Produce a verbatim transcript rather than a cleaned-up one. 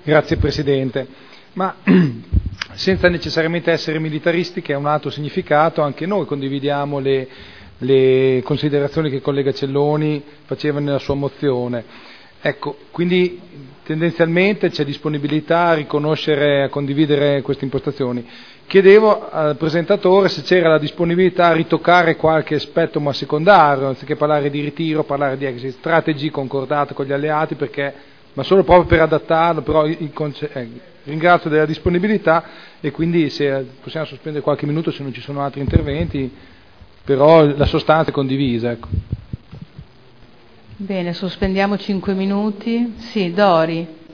Grazie Presidente. Ma senza necessariamente essere militaristi, che ha un altro significato, anche noi condividiamo le, le considerazioni che il collega Celloni faceva nella sua mozione. Ecco, quindi tendenzialmente c'è disponibilità a riconoscere, a condividere queste impostazioni. Chiedevo al presentatore se c'era la disponibilità a ritoccare qualche aspetto ma secondario, anziché parlare di ritiro, parlare di exit strategy concordato con gli alleati, perché, ma solo proprio per adattarlo, però il conce- eh, ringrazio della disponibilità e quindi se possiamo sospendere qualche minuto se non ci sono altri interventi, però la sostanza è condivisa. Ecco. Bene, sospendiamo cinque minuti. Sì, Dori.